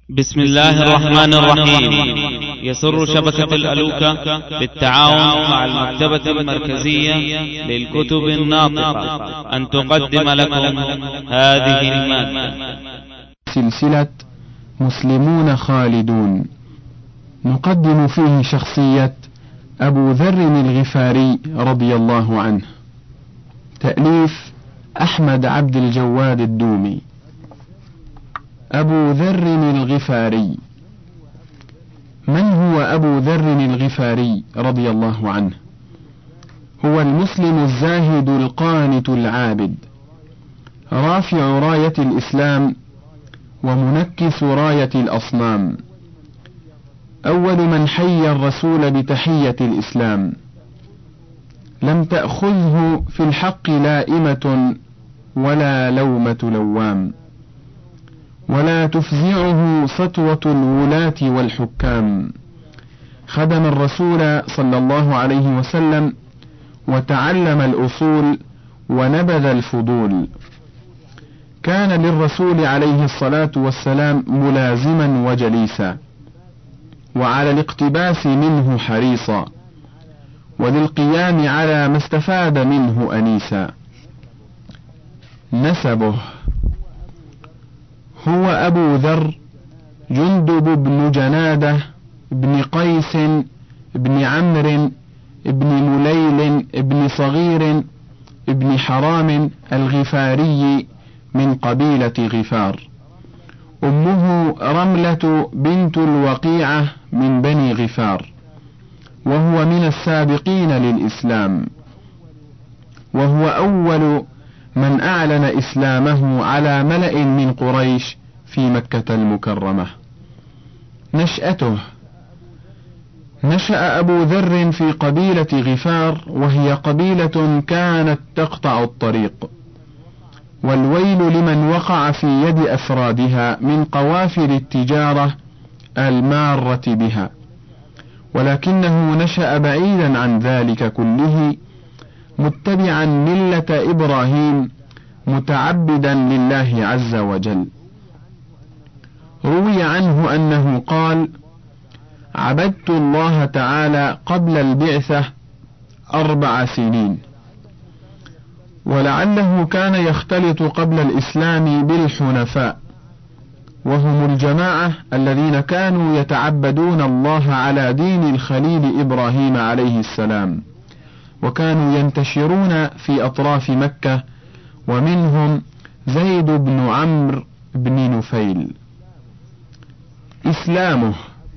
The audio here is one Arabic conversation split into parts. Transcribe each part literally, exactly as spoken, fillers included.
بسم الله الرحمن الرحيم. يسر شبكة الألوكة بالتعاون مع المكتبة المركزية للكتب الناطقة أن تقدم لكم هذه المادة. سلسلة مسلمون خالدون، نقدم فيه شخصية أبو ذر الغفاري رضي الله عنه، تأليف أحمد عبد الجواد الدومي. أبو ذر الغفاري. من هو أبو ذر الغفاري رضي الله عنه؟ هو المسلم الزاهد القانت العابد، رافع راية الإسلام ومنكس راية الأصنام، أول من حيا الرسول بتحية الإسلام، لم تأخذه في الحق لائمة ولا لومة لوام، ولا تفزعه سطوة الولاة والحكام، خدم الرسول صلى الله عليه وسلم وتعلم الأصول ونبذ الفضول، كان للرسول عليه الصلاة والسلام ملازما وجليسا، وعلى الاقتباس منه حريصا، وللقيام على ما استفاد منه أنيسا. نسبه: هو أبو ذر جندب بن جنادة بن قيس بن عمرو بن مليل بن صغير بن حرام الغفاري من قبيلة غفار، أمه رملة بنت الوقيعة من بني غفار، وهو من السابقين للإسلام، وهو أول من أعلن إسلامه على ملأ من قريش في مكة المكرمة. نشأته: نشأ أبو ذر في قبيلة غفار، وهي قبيلة كانت تقطع الطريق، والويل لمن وقع في يد أفرادها من قوافل التجارة المارة بها، ولكنه نشأ بعيدا عن ذلك كله، متبعا ملة إبراهيم، متعبدا لله عز وجل. روي عنه أنه قال: عبدت الله تعالى قبل البعثة أربع سنين. ولعله كان يختلط قبل الإسلام بالحنفاء، وهم الجماعة الذين كانوا يتعبدون الله على دين الخليل إبراهيم عليه السلام، وكانوا ينتشرون في أطراف مكة، ومنهم زيد بن عمرو بن نفيل. إسلامه: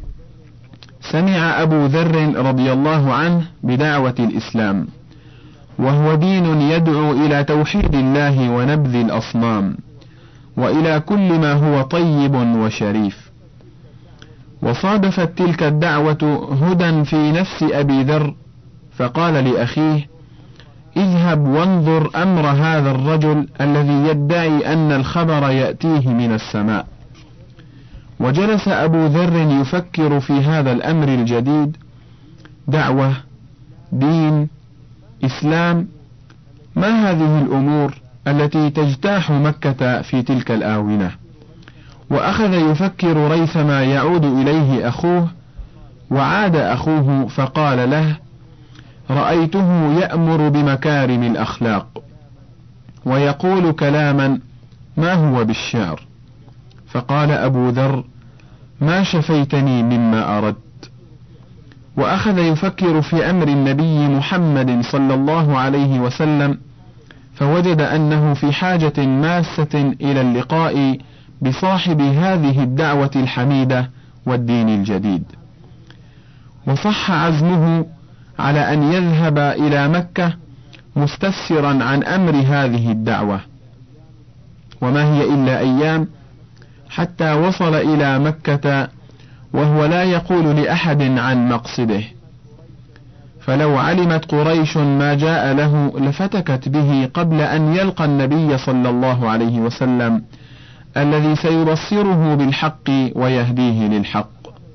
سمع أبو ذر رضي الله عنه بدعوة الإسلام، وهو دين يدعو إلى توحيد الله ونبذ الأصنام، وإلى كل ما هو طيب وشريف. وصادفت تلك الدعوة هدى في نفس أبي ذر، فقال لأخيه: اذهب وانظر أمر هذا الرجل الذي يدعي أن الخبر يأتيه من السماء. وجلس أبو ذر يفكر في هذا الأمر الجديد: دعوة، دين، إسلام، ما هذه الأمور التي تجتاح مكة في تلك الآونة؟ وأخذ يفكر ريثما يعود إليه أخوه، وعاد أخوه فقال له: رأيته يأمر بمكارم الأخلاق ويقول كلاما ما هو بالشعر. فقال أبو ذر: ما شفيتني مما أردت. وأخذ يفكر في أمر النبي محمد صلى الله عليه وسلم، فوجد أنه في حاجة ماسة إلى اللقاء بصاحب هذه الدعوة الحميدة والدين الجديد، وصح عزمه على أن يذهب إلى مكة مستفسرا عن أمر هذه الدعوة. وما هي إلا أيام حتى وصل إلى مكة وهو لا يقول لأحد عن مقصده، فلو علمت قريش ما جاء له لفتكت به قبل أن يلقى النبي صلى الله عليه وسلم الذي سيبصره بالحق ويهديه للحق.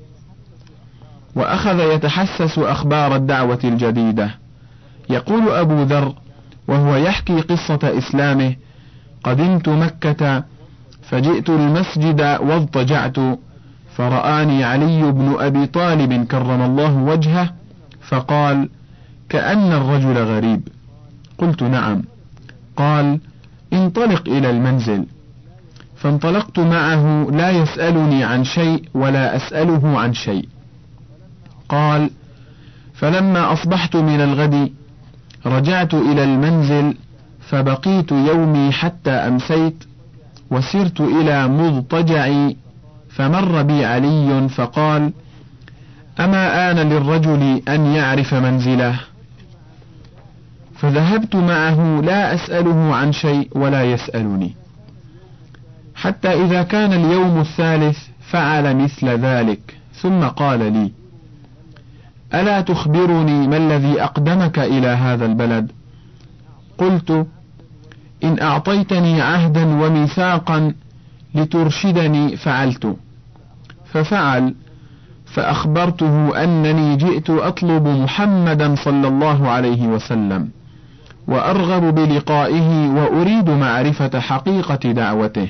وأخذ يتحسس أخبار الدعوة الجديدة. يقول أبو ذر وهو يحكي قصة إسلامه: قدمت مكة فجئت المسجد واضطجعت فرآني علي بن أبي طالب كرم الله وجهه فقال: كأن الرجل غريب. قلت: نعم. قال: انطلق إلى المنزل. فانطلقت معه لا يسألني عن شيء ولا أسأله عن شيء. قال: فلما أصبحت من الغد رجعت إلى المنزل فبقيت يومي حتى أمسيت، وسرت إلى مضطجعي فمر بي علي فقال: أما آن للرجل أن يعرف منزله؟ فذهبت معه لا أسأله عن شيء ولا يسألني، حتى إذا كان اليوم الثالث فعل مثل ذلك، ثم قال لي: ألا تخبرني ما الذي أقدمك إلى هذا البلد؟ قلت: إن أعطيتني عهدا وميثاقا لترشدني فعلت. ففعل، فأخبرته أنني جئت أطلب محمدا صلى الله عليه وسلم وأرغب بلقائه وأريد معرفة حقيقة دعوته.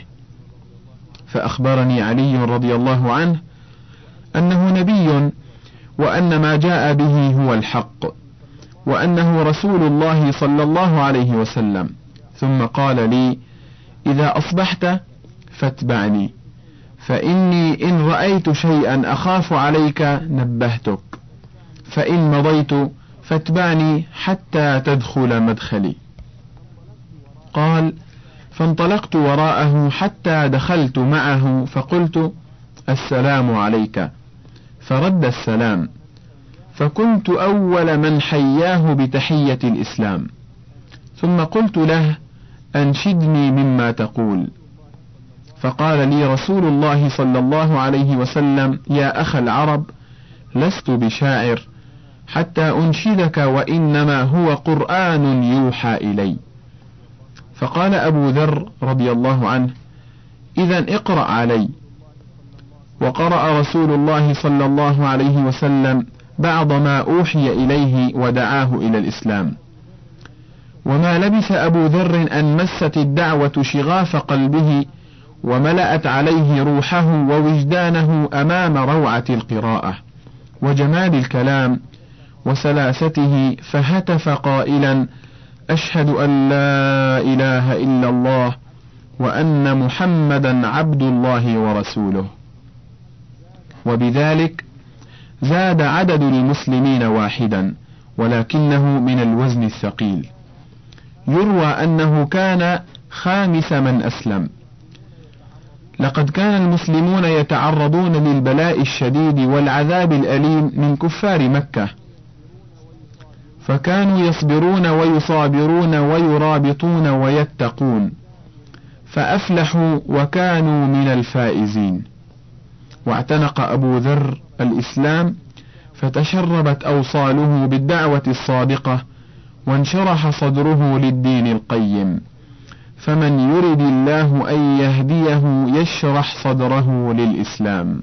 فأخبرني علي رضي الله عنه أنه نبي، وأن ما جاء به هو الحق، وأنه رسول الله صلى الله عليه وسلم. ثم قال لي: إذا أصبحت فاتبعني، فإني إن رأيت شيئا أخاف عليك نبهتك، فإن مضيت فاتبعني حتى تدخل مدخلي. قال: فانطلقت وراءه حتى دخلت معه فقلت: السلام عليك. فرد السلام، فكنت أول من حياه بتحية الإسلام. ثم قلت له: أنشدني مما تقول. فقال لي رسول الله صلى الله عليه وسلم: يا أخ العرب، لست بشاعر حتى أنشدك، وإنما هو قرآن يوحى إلي. فقال أبو ذر رضي الله عنه: إذن اقرأ علي. وقرأ رسول الله صلى الله عليه وسلم بعض ما أوحي إليه ودعاه إلى الإسلام. وما لبث أبو ذر أن مست الدعوة شغاف قلبه وملأت عليه روحه ووجدانه أمام روعة القراءة وجمال الكلام وسلاسته، فهتف قائلا: أشهد أن لا إله إلا الله وأن محمدا عبد الله ورسوله. وبذلك زاد عدد المسلمين واحدا، ولكنه من الوزن الثقيل. يروى أنه كان خامس من أسلم. لقد كان المسلمون يتعرضون للبلاء الشديد والعذاب الأليم من كفار مكة، فكانوا يصبرون ويصابرون ويرابطون ويتقون، فأفلحوا وكانوا من الفائزين. واعتنق أبو ذر الإسلام، فتشربت أوصاله بالدعوة الصادقة، وانشرح صدره للدين القيم. فمن يرد الله أن يهديه يشرح صدره للإسلام.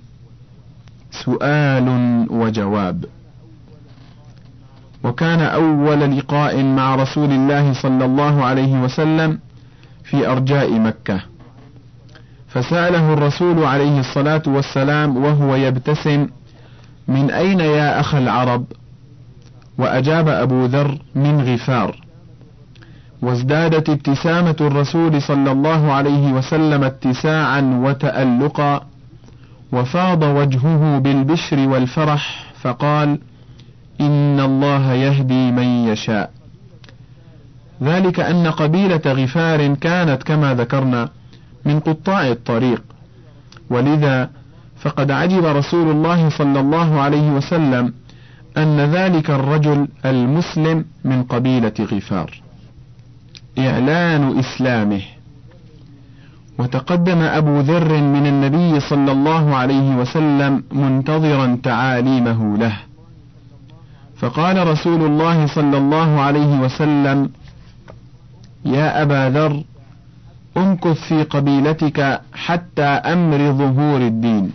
سؤال وجواب. وكان أول لقاء مع رسول الله صلى الله عليه وسلم في أرجاء مكة، فسأله الرسول عليه الصلاة والسلام وهو يبتسم: من أين يا أخ العرب؟ وأجاب أبو ذر: من غفار. وازدادت ابتسامة الرسول صلى الله عليه وسلم اتساعا وتألقا، وفاض وجهه بالبشر والفرح، فقال: إن الله يهدي من يشاء. ذلك أن قبيلة غفار كانت كما ذكرنا من قطاع الطريق، ولذا فقد عجب رسول الله صلى الله عليه وسلم أن ذلك الرجل المسلم من قبيلة غفار. إعلان إسلامه. وتقدم أبو ذر من النبي صلى الله عليه وسلم منتظرا تعاليمه له، فقال رسول الله صلى الله عليه وسلم: يا أبا ذر، امكث في قبيلتك حتى أمر ظهور الدين.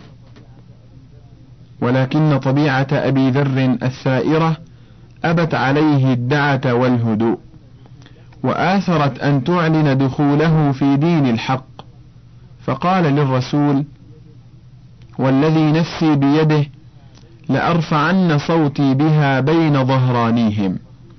ولكن طبيعة أبي ذر الثائرة أبت عليه الدعة والهدوء، وآثرت أن تعلن دخوله في دين الحق، فقال للرسول: والذي نفسي بيده لأرفعن صوتي بها بين ظهرانيهم.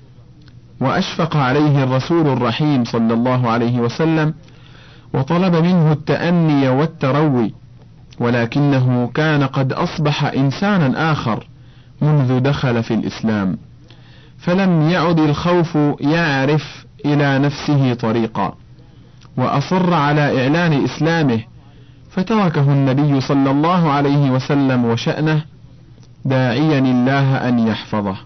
وأشفق عليه الرسول الرحيم صلى الله عليه وسلم وطلب منه التأني والتروي، ولكنه كان قد أصبح إنسانا آخر منذ دخل في الإسلام، فلم يعد الخوف يعرف إلى نفسه طريقا، وأصر على إعلان إسلامه، فتركه النبي صلى الله عليه وسلم وشأنه داعيا الله أن يحفظه.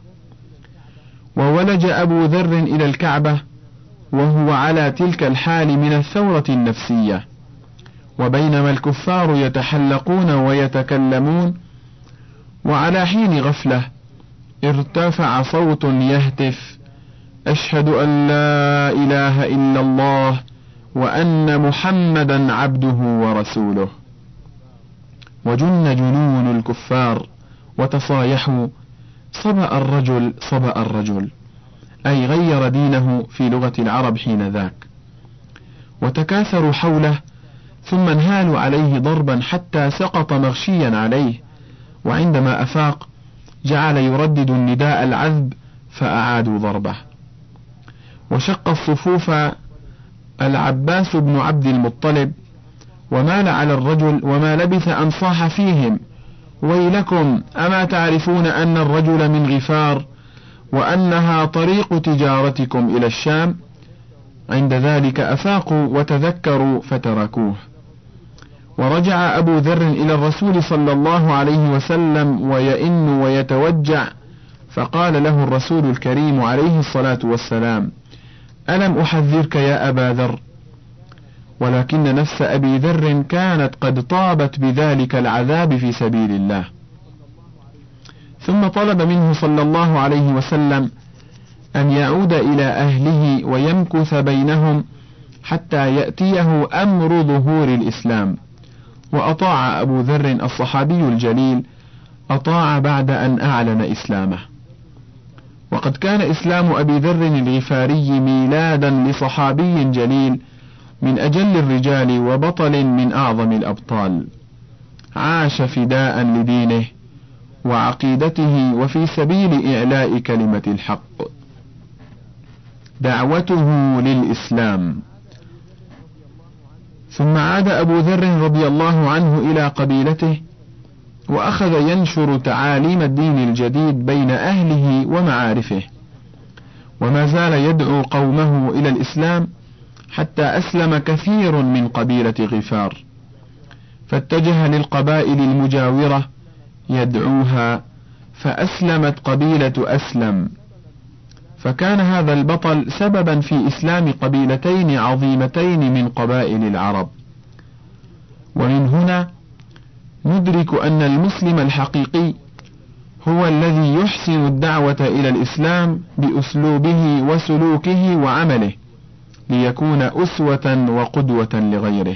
وولج أبو ذر إلى الكعبة وهو على تلك الحال من الثورة النفسية، وبينما الكفار يتحلقون ويتكلمون، وعلى حين غفلة ارتفع صوت يهتف: أشهد أن لا إله إلا الله وأن محمدا عبده ورسوله. وجن جنون الكفار وتصايحوا: صبأ الرجل صبأ الرجل، أي غير دينه في لغة العرب حين ذاك، وتكاثروا حوله، ثم انهالوا عليه ضربا حتى سقط مغشيا عليه، وعندما أفاق جعل يردد النداء العذب فأعادوا ضربه. وشق الصفوف العباس بن عبد المطلب ومال على الرجل، وما لبث أن صاح فيهم: ويلكم، أما تعرفون أن الرجل من غفار وأنها طريق تجارتكم إلى الشام؟ عند ذلك أفاقوا وتذكروا فتركوه. ورجع أبو ذر إلى الرسول صلى الله عليه وسلم ويئن ويتوجع، فقال له الرسول الكريم عليه الصلاة والسلام: ألم أحذرك يا أبا ذر؟ ولكن نفس أبي ذر كانت قد طابت بذلك العذاب في سبيل الله. ثم طلب منه صلى الله عليه وسلم أن يعود إلى أهله ويمكث بينهم حتى يأتيه أمر ظهور الإسلام. وأطاع أبو ذر الصحابي الجليل، أطاع بعد أن أعلن إسلامه. وقد كان إسلام أبي ذر الغفاري ميلادا لصحابي جليل من أجل الرجال وبطل من أعظم الأبطال، عاش فداء لدينه وعقيدته وفي سبيل إعلاء كلمة الحق. دعوته للإسلام. ثم عاد أبو ذر رضي الله عنه إلى قبيلته، وأخذ ينشر تعاليم الدين الجديد بين أهله ومعارفه، وما زال يدعو قومه إلى الإسلام حتى أسلم كثير من قبيلة غفار، فاتجه للقبائل المجاورة يدعوها، فأسلمت قبيلة أسلم، فكان هذا البطل سببا في إسلام قبيلتين عظيمتين من قبائل العرب. ومن هنا ندرك أن المسلم الحقيقي هو الذي يحسن الدعوة إلى الإسلام بأسلوبه وسلوكه وعمله، ليكون أسوة وقدوة لغيره.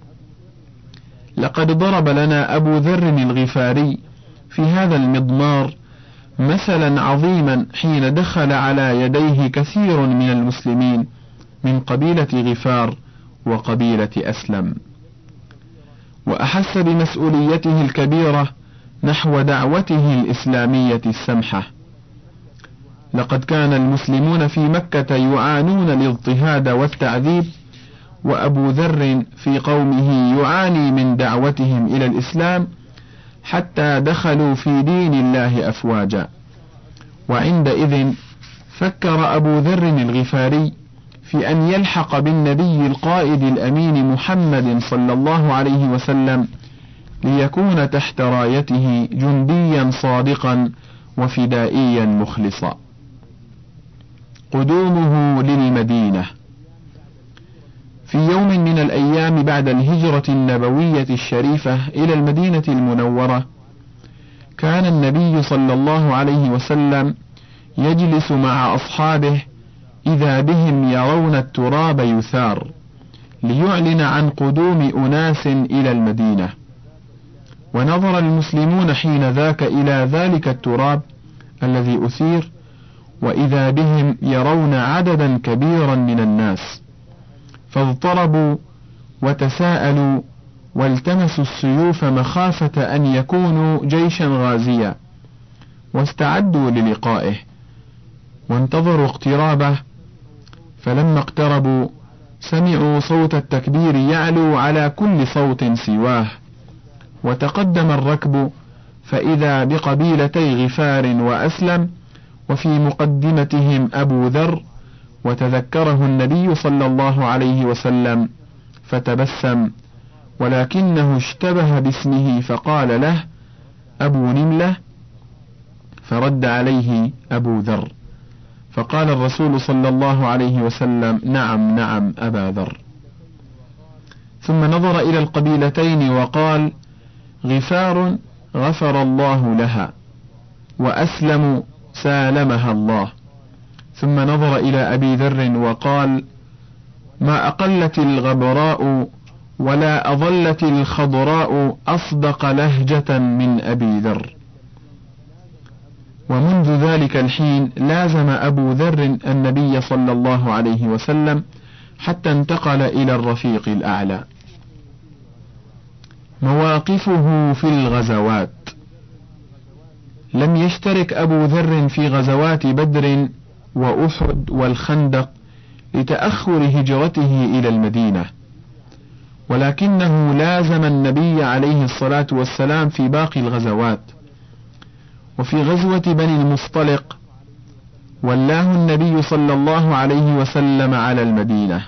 لقد ضرب لنا أبو ذر الغفاري في هذا المضمار مثلا عظيما حين دخل على يديه كثير من المسلمين من قبيلة غفار وقبيلة أسلم، وأحس بمسؤوليته الكبيرة نحو دعوته الإسلامية السمحة. لقد كان المسلمون في مكة يعانون الاضطهاد والتعذيب، وأبو ذر في قومه يعاني من دعوتهم إلى الإسلام حتى دخلوا في دين الله أفواجا. وعندئذ فكر أبو ذر الغفاري في أن يلحق بالنبي القائد الأمين محمد صلى الله عليه وسلم ليكون تحت رايته جنديا صادقا وفدائيا مخلصا. قدومه للمدينة. في يوم من الأيام بعد الهجرة النبوية الشريفة إلى المدينة المنورة، كان النبي صلى الله عليه وسلم يجلس مع أصحابه إذا بهم يرون التراب يثار ليعلن عن قدوم أناس إلى المدينة. ونظر المسلمون حين ذاك إلى ذلك التراب الذي أثير، وإذا بهم يرون عددا كبيرا من الناس، فاضطربوا وتساءلوا والتمسوا السيوف مخافة أن يكونوا جيشا غازيا، واستعدوا للقائه وانتظروا اقترابه. فلما اقتربوا سمعوا صوت التكبير يعلو على كل صوت سواه، وتقدم الركب فإذا بقبيلتي غفار وأسلم، وفي مقدمتهم أبو ذر، وتذكره النبي صلى الله عليه وسلم فتبسم، ولكنه اشتبه باسمه فقال له أبو نملة، فرد عليه أبو ذر، فقال الرسول صلى الله عليه وسلم نعم نعم أبا ذر. ثم نظر إلى القبيلتين وقال غفار غفر الله لها، وأسلم سالمها الله. ثم نظر إلى أبي ذر وقال ما أقلت الغبراء ولا أظلت الخضراء أصدق لهجة من أبي ذر. ومنذ ذلك الحين لازم أبو ذر النبي صلى الله عليه وسلم حتى انتقل إلى الرفيق الأعلى. مواقفه في الغزوات. لم يشترك أبو ذر في غزوات بدر وأحد والخندق لتأخر هجرته إلى المدينة، ولكنه لازم النبي عليه الصلاة والسلام في باقي الغزوات. وفي غزوة بني المصطلق ولاه النبي صلى الله عليه وسلم على المدينة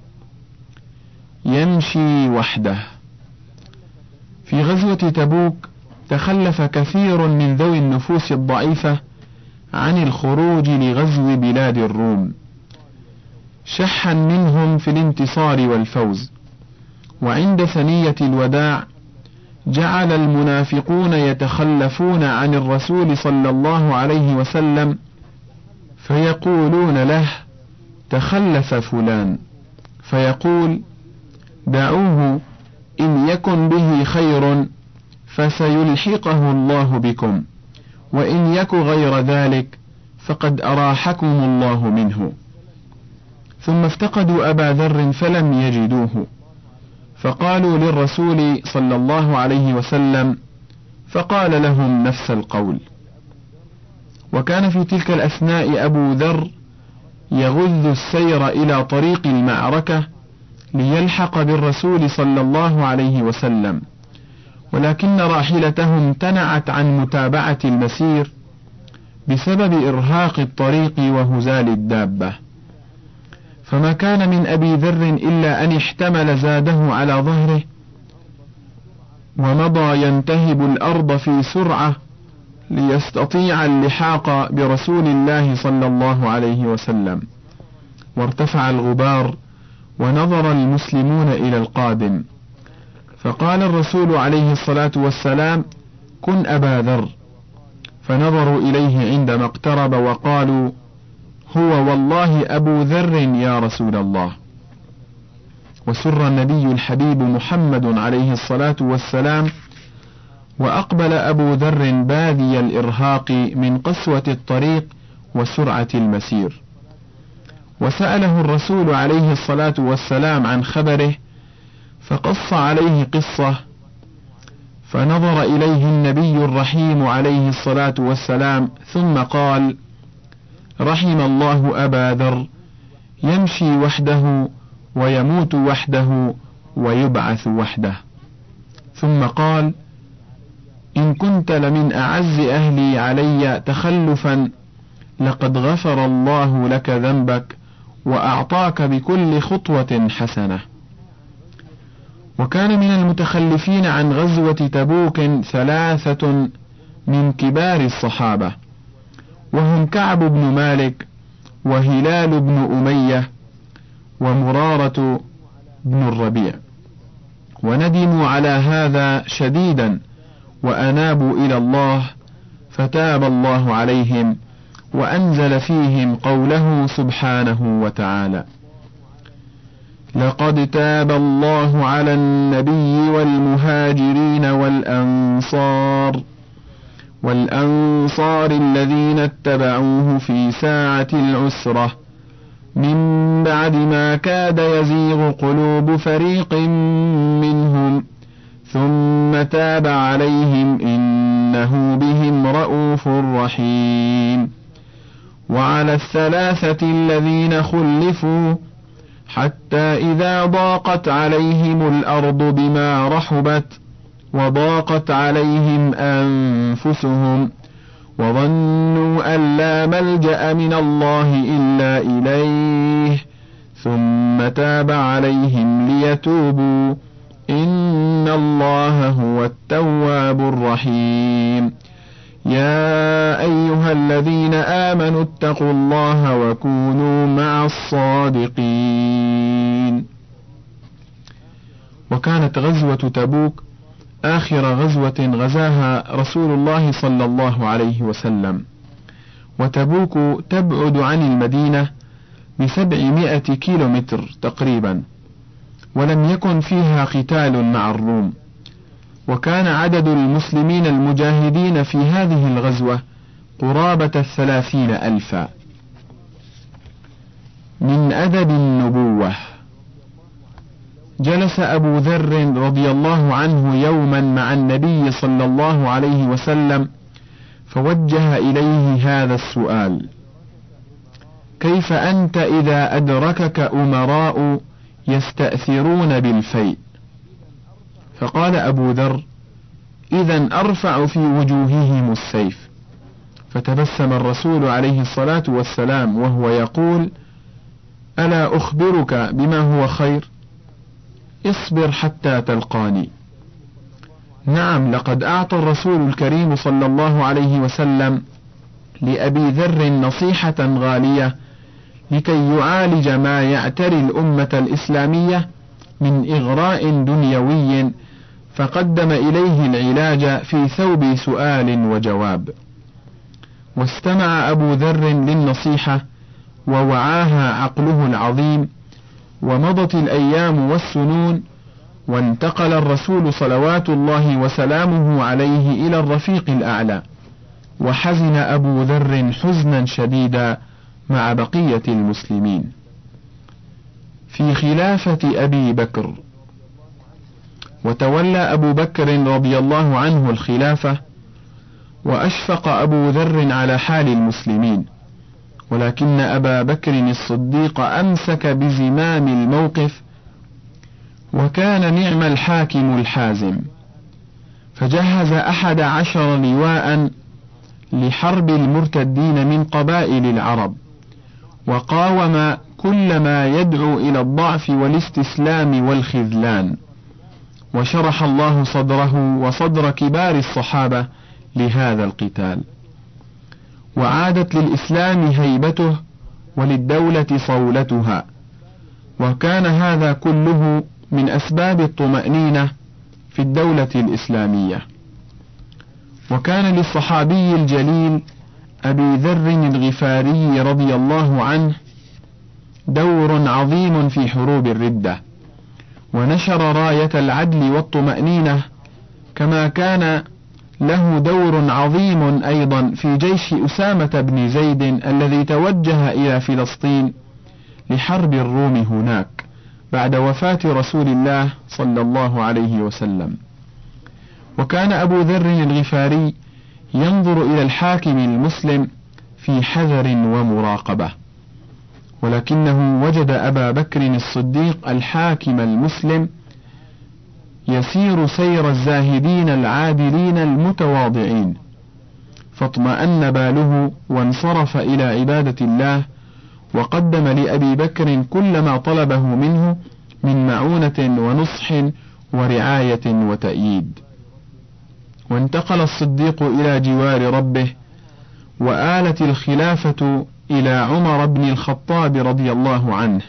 يمشي وحده. في غزوة تبوك تخلف كثير من ذوي النفوس الضعيفة عن الخروج لغزو بلاد الروم، شحا منهم في الانتصار والفوز. وعند ثنية الوداع جعل المنافقون يتخلفون عن الرسول صلى الله عليه وسلم، فيقولون له تخلف فلان، فيقول دعوه إن يكن به خير فسيلحقه الله بكم، وإن يك غير ذلك فقد أراحكم الله منه. ثم افتقدوا أبا ذر فلم يجدوه، فقالوا للرسول صلى الله عليه وسلم، فقال لهم نفس القول. وكان في تلك الأثناء أبو ذر يغذ السير إلى طريق المعركة ليلحق بالرسول صلى الله عليه وسلم، ولكن راحلته امتنعت عن متابعة المسير بسبب إرهاق الطريق وهزال الدابة، فما كان من أبي ذر إلا أن احتمل زاده على ظهره ومضى ينتهب الأرض في سرعة ليستطيع اللحاق برسول الله صلى الله عليه وسلم. وارتفع الغبار ونظر المسلمون إلى القادم، فقال الرسول عليه الصلاة والسلام كن أبا ذر، فنظروا إليه عندما اقترب وقالوا هو والله أبو ذر يا رسول الله. وسر النبي الحبيب محمد عليه الصلاة والسلام، وأقبل أبو ذر بادي الإرهاق من قسوة الطريق وسرعة المسير، وسأله الرسول عليه الصلاة والسلام عن خبره، فقص عليه قصة، فنظر إليه النبي الرحيم عليه الصلاة والسلام ثم قال رحم الله أبا ذر، يمشي وحده ويموت وحده ويبعث وحده. ثم قال إن كنت لمن أعز أهلي علي تخلفا لقد غفر الله لك ذنبك وأعطاك بكل خطوة حسنة. وكان من المتخلفين عن غزوة تبوك ثلاثة من كبار الصحابة، وهم كعب بن مالك وهلال بن أمية ومرارة بن الربيع، وندموا على هذا شديدا وأنابوا إلى الله، فتاب الله عليهم وأنزل فيهم قوله سبحانه وتعالى لقد تاب الله على النبي والمهاجرين والأنصار والأنصار الذين اتبعوه في ساعة العسرة من بعد ما كاد يزيغ قلوب فريق منهم ثم تاب عليهم إنه بهم رءوف رحيم. وعلى الثلاثة الذين خلفوا حتى إذا ضاقت عليهم الأرض بما رحبت وضاقت عليهم أنفسهم وظنوا أن لا ملجأ من الله إلا إليه ثم تاب عليهم ليتوبوا إن الله هو التواب الرحيم. يا أيها الذين آمنوا اتقوا الله وكونوا مع الصادقين. وكانت غزوة تبوك آخر غزوة غزاها رسول الله صلى الله عليه وسلم، وتبوك تبعد عن المدينة بسبعمائة كيلومتر تقريبا، ولم يكن فيها قتال مع الروم، وكان عدد المسلمين المجاهدين في هذه الغزوة قرابة الثلاثين ألفا. من أدب النبوة. جلس أبو ذر رضي الله عنه يوما مع النبي صلى الله عليه وسلم فوجه إليه هذا السؤال: كيف أنت إذا أدركك أمراء يستأثرون بالفيء؟ فقال أبو ذر: إذن أرفع في وجوههم السيف. فتبسم الرسول عليه الصلاة والسلام وهو يقول: ألا أخبرك بما هو خير؟ اصبر حتى تلقاني. نعم، لقد أعطى الرسول الكريم صلى الله عليه وسلم لأبي ذر نصيحة غالية لكي يعالج ما يعتري الأمة الإسلامية من إغراء دنيوي، فقدم إليه العلاج في ثوب سؤال وجواب. واستمع أبو ذر للنصيحة ووعاها عقله العظيم، ومضت الأيام والسنون، وانتقل الرسول صلوات الله وسلامه عليه إلى الرفيق الأعلى، وحزن أبو ذر حزنا شديدا مع بقية المسلمين. في خلافة أبي بكر. وتولى أبو بكر رضي الله عنه الخلافة، وأشفق أبو ذر على حال المسلمين، ولكن أبا بكر الصديق أمسك بزمام الموقف، وكان نعم الحاكم الحازم، فجهز أحد عشر لواء لحرب المرتدين من قبائل العرب، وقاوم كل ما يدعو إلى الضعف والاستسلام والخذلان، وشرح الله صدره وصدر كبار الصحابة لهذا القتال، وعادت للإسلام هيبته وللدولة صولتها، وكان هذا كله من أسباب الطمأنينة في الدولة الإسلامية. وكان للصحابي الجليل أبي ذر الغفاري رضي الله عنه دور عظيم في حروب الردة، ونشر راية العدل والطمأنينة، كما كان له دور عظيم أيضا في جيش أسامة بن زيد الذي توجه إلى فلسطين لحرب الروم هناك بعد وفاة رسول الله صلى الله عليه وسلم. وكان أبو ذر الغفاري ينظر إلى الحاكم المسلم في حذر ومراقبة، ولكنه وجد أبا بكر الصديق الحاكم المسلم يسير سير الزاهدين العادلين المتواضعين، فاطمأن باله وانصرف إلى عبادة الله، وقدم لأبي بكر كل ما طلبه منه من معونة ونصح ورعاية وتأييد. وانتقل الصديق إلى جوار ربه، وآلت الخلافة إلى عمر بن الخطاب رضي الله عنه،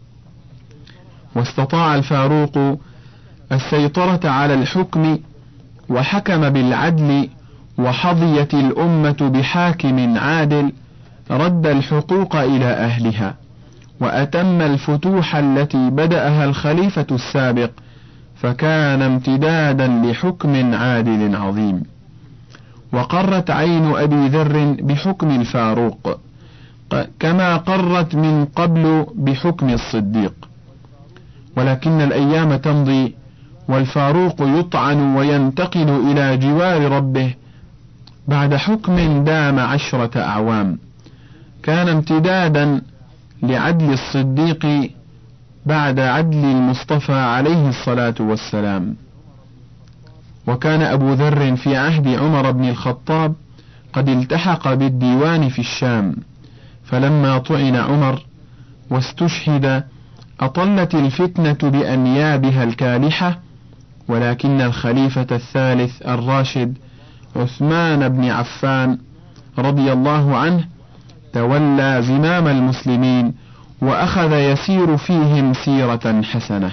واستطاع الفاروق السيطرة على الحكم، وحكم بالعدل، وحظيت الأمة بحاكم عادل رد الحقوق إلى أهلها، وأتم الفتوح التي بدأها الخليفة السابق، فكان امتدادا لحكم عادل عظيم. وقرت عين أبي ذر بحكم الفاروق كما قرت من قبل بحكم الصديق، ولكن الأيام تمضي والفاروق يطعن وينتقل إلى جوار ربه بعد حكم دام عشرة أعوام، كان امتدادا لعدل الصديق بعد عدل المصطفى عليه الصلاة والسلام. وكان أبو ذر في عهد عمر بن الخطاب قد التحق بالديوان في الشام، فلما طعن عمر واستشهد أطلت الفتنة بأنيابها الكالحة، ولكن الخليفة الثالث الراشد عثمان بن عفان رضي الله عنه تولى زمام المسلمين وأخذ يسير فيهم سيرة حسنة،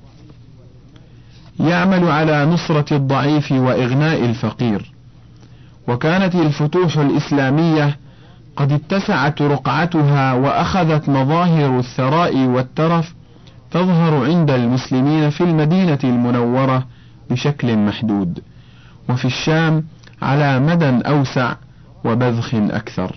يعمل على نصرة الضعيف وإغناء الفقير. وكانت الفتوح الإسلامية قد اتسعت رقعتها وأخذت مظاهر الثراء والترف تظهر عند المسلمين في المدينة المنورة بشكل محدود، وفي الشام على مدى أوسع وبذخ أكثر.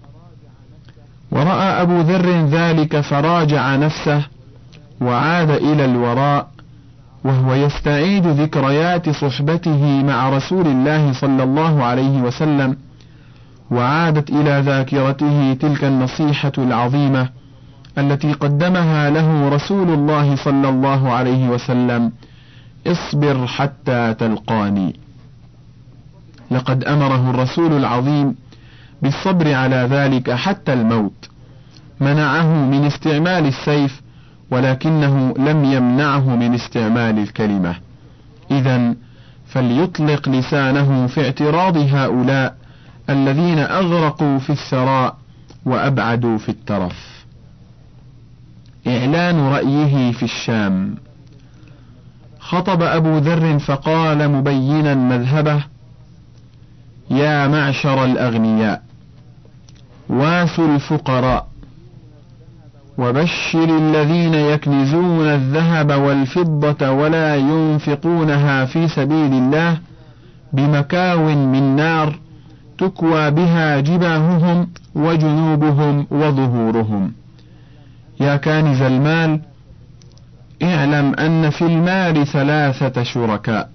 ورأى أبو ذر ذلك فراجع نفسه وعاد إلى الوراء، وهو يستعيد ذكريات صحبته مع رسول الله صلى الله عليه وسلم، وعادت إلى ذاكرته تلك النصيحة العظيمة التي قدمها له رسول الله صلى الله عليه وسلم: اصبر حتى تلقاني. لقد أمره الرسول العظيم بالصبر على ذلك حتى الموت، منعه من استعمال السيف ولكنه لم يمنعه من استعمال الكلمة. إذن فليطلق لسانه في اعتراض هؤلاء الذين أغرقوا في الثراء وأبعدوا في الترف. إعلان رأيه في الشام. خطب أبو ذر فقال مبينا مذهبه: يا معشر الأغنياء، واسوا الفقراء، وبشر الذين يكنزون الذهب والفضة ولا ينفقونها في سبيل الله بمكاو من نار تكوى بها جباههم وجنوبهم وظهورهم. يا كانز المال، اعلم أن في المال ثلاثة شركاء: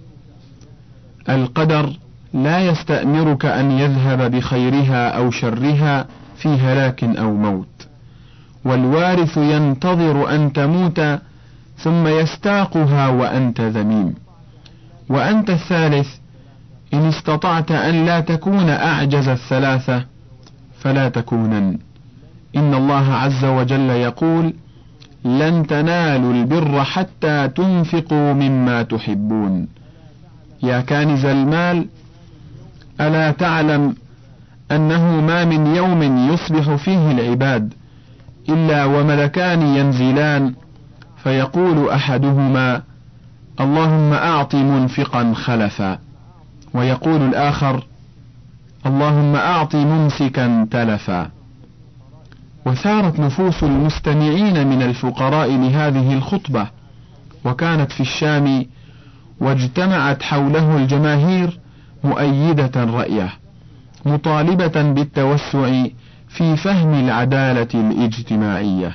القدر لا يستأمرك أن يذهب بخيرها أو شرها في هلاك أو موت، والوارث ينتظر أن تموت ثم يستاقها وأنت ذميم، وأنت الثالث إن استطعت أن لا تكون أعجز الثلاثة فلا تكونن. إن الله عز وجل يقول: لن تنالوا البر حتى تنفقوا مما تحبون. يا كانز المال، ألا تعلم أنه ما من يوم يصبح فيه العباد إلا وملكان ينزلان فيقول أحدهما: اللهم أعط منفقا خلفا، ويقول الآخر: اللهم أعط ممسكا تلفا. وثارت نفوس المستمعين من الفقراء لهذه الخطبة، وكانت في الشام، واجتمعت حوله الجماهير مؤيدة رأيه، مطالبة بالتوسع في فهم العدالة الاجتماعية.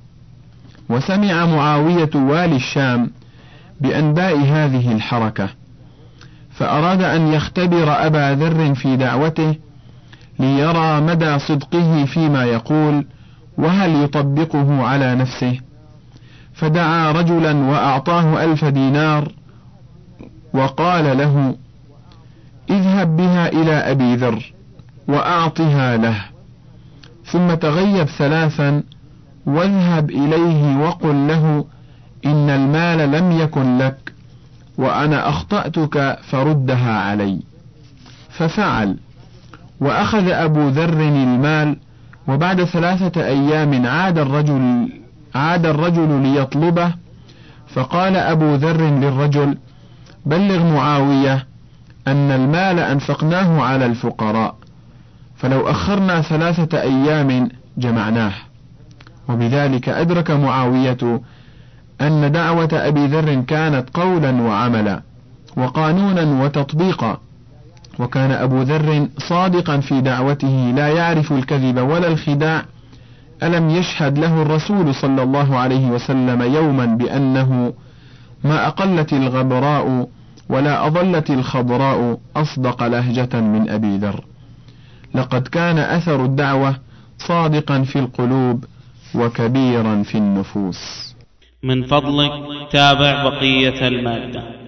وسمع معاوية والي الشام بأنباء هذه الحركة، فأراد أن يختبر أبا ذر في دعوته ليرى مدى صدقه فيما يقول وهل يطبقه على نفسه، فدعا رجلا وأعطاه ألف دينار وقال له: اذهب بها إلى أبي ذر وأعطها له، ثم تغيب ثلاثا واذهب إليه وقل له: إن المال لم يكن لك وأنا أخطأتك فردها علي. ففعل، وأخذ أبو ذر المال، وبعد ثلاثة أيام عاد الرجل عاد الرجل ليطلبه، فقال أبو ذر للرجل: بلغ معاوية أن المال أنفقناه على الفقراء، فلو أخرنا ثلاثة أيام جمعناه. وبذلك أدرك معاوية أن دعوة أبي ذر كانت قولا وعملا وقانونا وتطبيقا، وكان أبو ذر صادقا في دعوته لا يعرف الكذب ولا الخداع. ألم يشهد له الرسول صلى الله عليه وسلم يوما بأنه ما أقلت الغبراء ولا أظلت الخضراء أصدق لهجة من أبي ذر. لقد كان أثر الدعوة صادقا في القلوب وكبيرا في النفوس. من فضلك تابع بقية المادة.